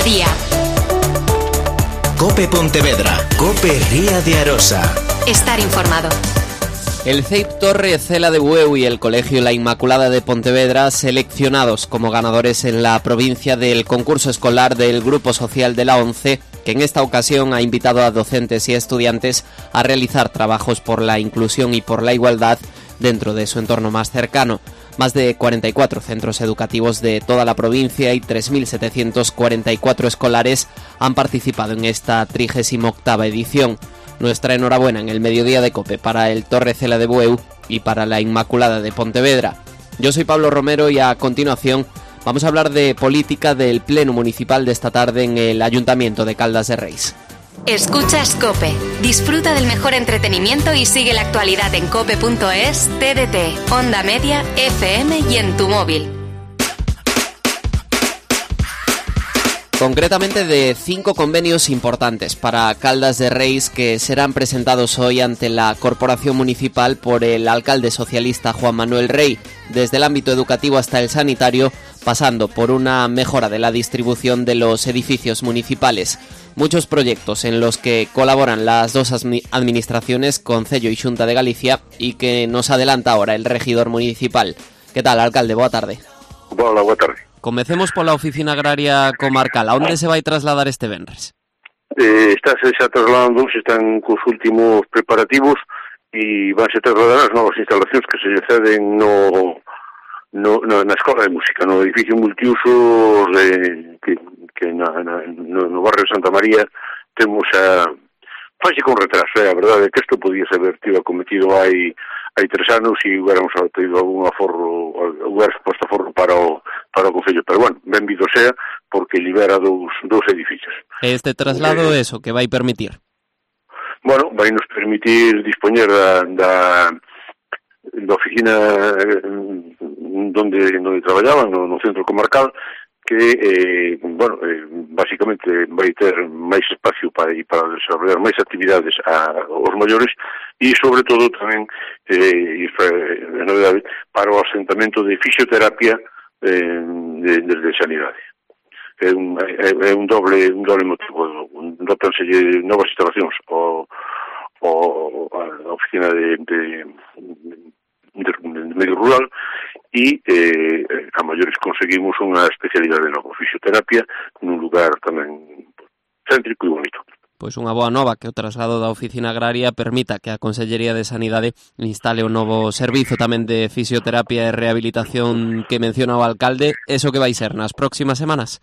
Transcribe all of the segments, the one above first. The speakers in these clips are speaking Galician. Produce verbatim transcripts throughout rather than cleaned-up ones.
mediodía. COPE Pontevedra, COPE Ría de Arosa. Estar informado. El C E I P Torre Cela de Bueu y el Colegio La Inmaculada de Pontevedra, seleccionados como ganadores en la provincia del concurso escolar del Grupo Social de la ONCE, que en esta ocasión ha invitado a docentes y estudiantes a realizar trabajos por la inclusión y por la igualdad dentro de su entorno más cercano. Más de cuarenta y cuatro centros educativos de toda la provincia y tres mil setecientos cuarenta y cuatro escolares han participado en esta trigésima octava edición. Nuestra enhorabuena en el mediodía de COPE para el Torre Cela de Bueu y para la Inmaculada de Pontevedra. Yo soy Pablo Romero y a continuación vamos a hablar de política del Pleno Municipal de esta tarde en el Ayuntamiento de Caldas de Reis. Escuchas COPE. Disfruta del mejor entretenimiento y sigue la actualidad en cope punto es, T D T, Onda Media, F M y en tu móvil. Concretamente de cinco convenios importantes para Caldas de Reis que serán presentados hoy ante la Corporación Municipal por el alcalde socialista Juan Manuel Rey, desde el ámbito educativo hasta el sanitario, pasando por una mejora de la distribución de los edificios municipales. Muchos proyectos en los que colaboran las dos administraciones, Concello y Xunta de Galicia, y que nos adelanta ahora el regidor municipal. ¿Qué tal, alcalde? Boa tarde. Hola, boa tarde. Comecemos pola Oficina Agraria Comarcal. A onde se vai trasladar este venres? Eh, estáse xa trasladando, se están cos últimos preparativos e vanse trasladar as novas instalacións que se ceden no, no, no, na Escola de Música, no edificio multiusos de, que, que na, na, no, no barrio de Santa María temos a... Faxe con retraso, é eh, a verdade que isto podía haber tido acometido hai hai tres anos e hubiéramos tido algún aforro, hubiéramos posto aforro para o, para o Concello, pero bueno, benvido sea, porque libera dous, dous edificios. Este traslado eh, eso, que vai permitir? Bueno, vai nos permitir dispoñer da, da, da oficina donde, donde traballaban, no, no centro comarcal, que, eh, bueno, eh, basicamente vai ter máis espacio para, para desarrollar máis actividades a, aos maiores e, sobre todo, tamén eh, a novedade, para o asentamento de fisioterapia eh, de, desde Sanidade. É un, é, é un doble un doble motivo. Dotanselle novas instalacións ao, ao, a oficina de, de, de, de medio rural e eh, a maiores conseguimos unha especialidade nova, fisioterapia, nun lugar tamén céntrico e bonito. Pois unha boa nova que o traslado da Oficina Agraria permita que a Consellería de Sanidade instale un novo servizo tamén de fisioterapia e rehabilitación que menciona o alcalde. Eso que vai ser nas próximas semanas?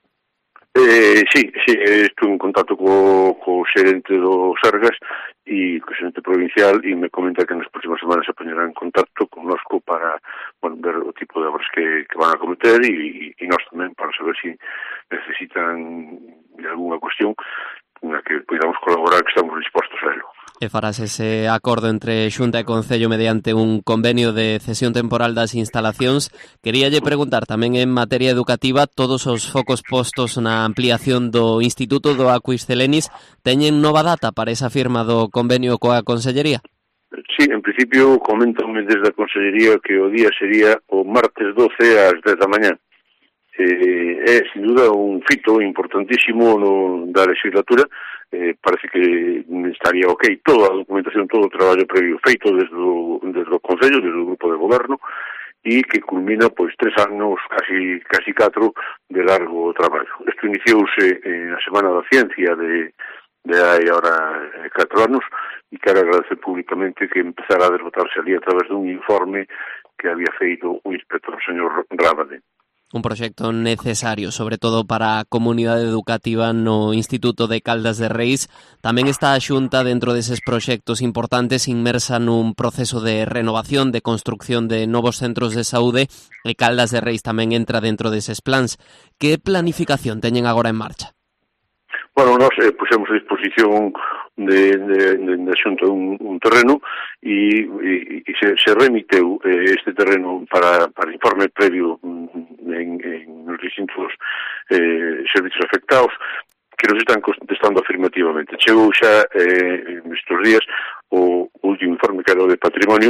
Eh, sí, sí, estou en contacto co, co xerente do Sergas e co xerente provincial e me comenta que nas próximas semanas se poñerá en contacto connosco para, bueno, ver o tipo de obras que, que van a cometer e, e nós tamén para saber se si necesitan de alguna cuestión na que podamos colaborar, que estamos dispostos a ello. E farás ese acordo entre Xunta e Concello mediante un convenio de cesión temporal das instalacións. Queríalle preguntar tamén en materia educativa, todos os focos postos na ampliación do Instituto do Aquis Celenis teñen nova data para esa firma do convenio coa Consellería? Sí, en principio comentanme desde a Consellería que o día sería o martes doce ás dez da mañá. Eh, é, sin duda, un fito importantísimo no, da legislatura. Eh, parece que estaría ok toda a documentación, todo o traballo previo feito desde o, desde o Concello, desde o Grupo de Goberno, e que culmina, pois, tres anos, casi, casi catro, de largo traballo. Isto iniciouse eh, na Semana da Ciencia de, de hai ahora eh, catro anos, e quero agradecer públicamente que empezara a desbotarse ali a través dun informe que había feito o inspector señor Rábade. Un proxecto necesario, sobre todo para a comunidade educativa no Instituto de Caldas de Reis. Tamén está a Xunta dentro deses proxectos importantes inmersa nun proceso de renovación, de construcción de novos centros de saúde e Caldas de Reis tamén entra dentro deses plans. Que planificación teñen agora en marcha? Bueno, nós eh, pusemos a disposición de, de, de, de Xunta un, un terreno e, e, e se, se remiteu eh, este terreno para, para informe previo en, en os distintos eh, servicios afectados que nos están contestando afirmativamente. Chegou xa eh, estes días o último informe que era o de patrimonio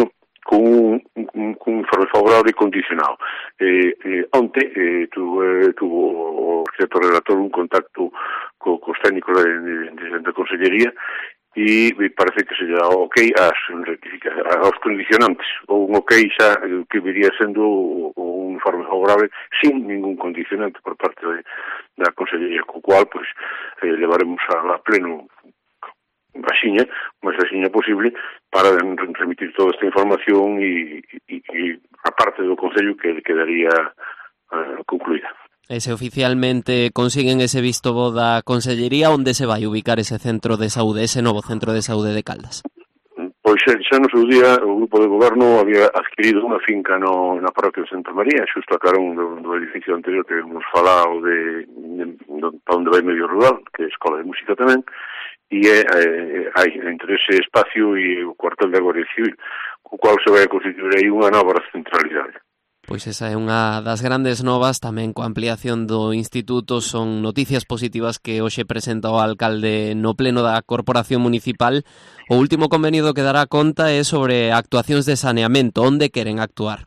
con un, un, un informe favorable condicionado. Eh, eh, onte eh, tuvo, eh, tuvo o cierto relator un contacto co, cos técnicos de, de, de, de Consellería e me parece que se lle dá ok ás aos condicionantes, ou un ok xa que viría sendo un informe favorable sin ningún condicionante por parte de, da Consellería, co cual pues, eh, levaremos a, a pleno vaxiña, o máis vaxiña posible, para remitir toda esta información e, e, e a parte do Concello que quedaría uh, concluída. E se oficialmente consiguen ese visto bo da Consellería, onde se vai ubicar ese centro de saúde, ese novo centro de saúde de Caldas? Pois xa no seu día o grupo de goberno había adquirido unha finca no, na parroquia de Santa María, xusto a carón do, do edificio anterior que hemos falado de, de, de para onde vai medio rural, que é Escola de Música tamén, e é, é, hai entre ese espacio e o cuartel de Guardia Civil, co cual se vai a constituir aí unha nova centralidade. Pois esa é unha das grandes novas, tamén coa ampliación do instituto, son noticias positivas que hoxe presenta o alcalde no pleno da Corporación Municipal. O último convenio do que dará conta é sobre actuacións de saneamento, onde queren actuar?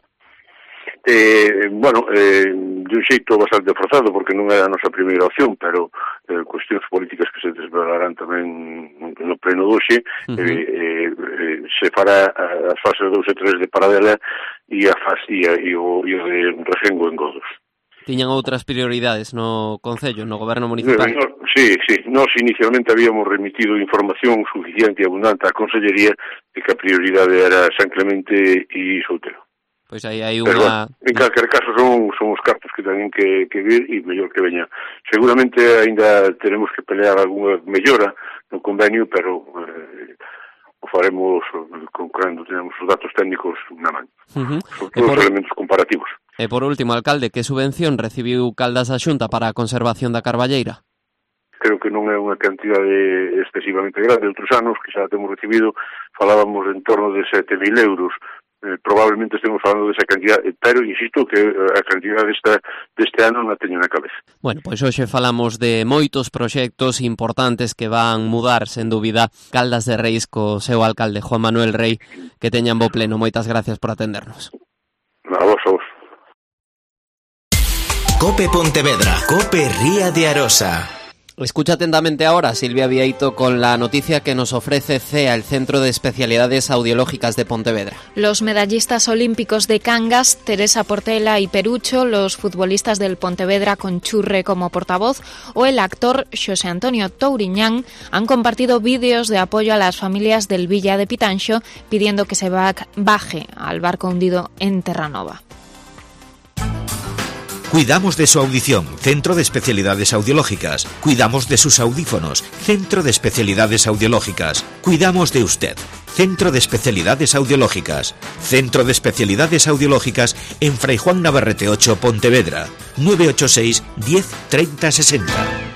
Eh, bueno, eh, de un xeito bastante forzado, porque non é a nosa primeira opción, pero eh, cuestións políticas que se desvelarán tamén no pleno doxe, uh-huh. eh, eh, se fará as fases dous e tres de Paradela e a fase e, e, o, e o de Regengo en Godos. Tiñan outras prioridades no Concello, no Goberno Municipal? No, sí, sí. Nos inicialmente habíamos remitido información suficiente e abundante á Consellería de que a prioridade era San Clemente e Soutelo. Pois aí hai unha... unha... Pero, en calquer caso son, son os cartos que teñen que, que vir e mellor que veña. Seguramente ainda teremos que pelear algunha mellora no convenio, pero eh, o faremos con, cando tenemos os datos técnicos na man. Uh-huh. Son todos por... elementos comparativos. E por último, alcalde, que subvención recibiu Caldas a Xunta para a conservación da carballeira? Creo que non é unha cantidade excesivamente grande. Outros anos que xa temos recibido falábamos en torno de sete mil euros. Eh, probablemente estemos falando desa cantidad, pero insisto que a cantidad desta, deste ano non a teño na cabeza. Bueno, pois hoxe falamos de moitos proxectos importantes que van mudar, sen dúbida, Caldas de Reis co seu alcalde Juan Manuel Rei, que teñan bo pleno. Moitas gracias por atendernos. A vos, a vos. Cope Pontevedra, Cope Ría de Arosa. Escucha atentamente ahora Silvia Vieito con la noticia que nos ofrece C E A, el Centro de Especialidades Audiológicas de Pontevedra. Los medallistas olímpicos de Cangas, Teresa Portela y Perucho, los futbolistas del Pontevedra con Churre como portavoz o el actor Xosé Antonio Touriñán han compartido vídeos de apoyo a las familias del Villa de Pitanxo pidiendo que se baje al barco hundido en Terranova. Cuidamos de su audición, Centro de Especialidades Audiológicas. Cuidamos de sus audífonos, Centro de Especialidades Audiológicas. Cuidamos de usted, Centro de Especialidades Audiológicas. Centro de Especialidades Audiológicas en Fray Juan Navarrete ocho, Pontevedra. nueve ocho seis, diez, treinta, sesenta.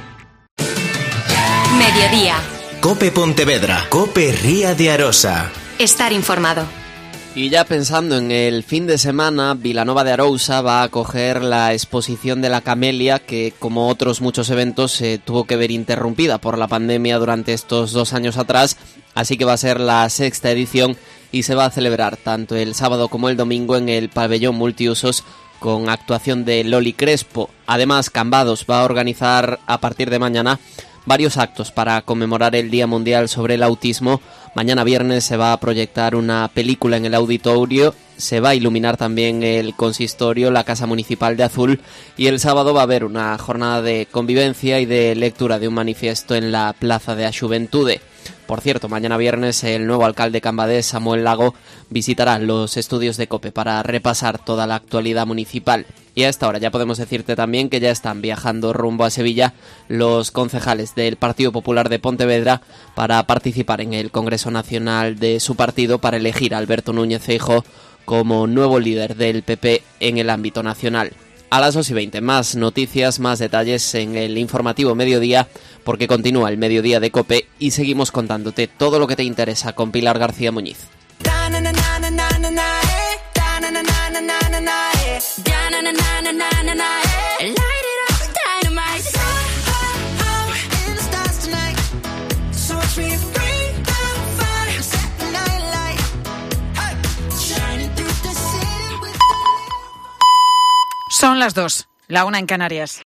Mediodía. Cope Pontevedra, Cope Ría de Arosa. Estar informado. Y ya pensando en el fin de semana, Vilanova de Arousa va a acoger la exposición de la Camelia, que como otros muchos eventos se eh, tuvo que ver interrumpida por la pandemia durante estos dos años atrás, así que va a ser la sexta edición y se va a celebrar tanto el sábado como el domingo en el pabellón multiusos con actuación de Loli Crespo. Además, Cambados va a organizar a partir de mañana varios actos para conmemorar el Día Mundial sobre el Autismo. Mañana viernes se va a proyectar una película en el auditorio, se va a iluminar también el consistorio, la Casa Municipal de Azul, y el sábado va a haber una jornada de convivencia y de lectura de un manifiesto en la Plaza de a Xuventude. Por cierto, mañana viernes el nuevo alcalde cambadés, Samuel Lago, visitará los estudios de COPE para repasar toda la actualidad municipal. Y a esta hora ya podemos decirte también que ya están viajando rumbo a Sevilla los concejales del Partido Popular de Pontevedra para participar en el Congreso Nacional de su partido para elegir a Alberto Núñez Feijóo como nuevo líder del P P en el ámbito nacional. A las dos y veinte, más noticias, más detalles en el informativo Mediodía, porque continúa el Mediodía de COPE y seguimos contándote todo lo que te interesa con Pilar García Muñiz. Shining Son las dos, la una en Canarias.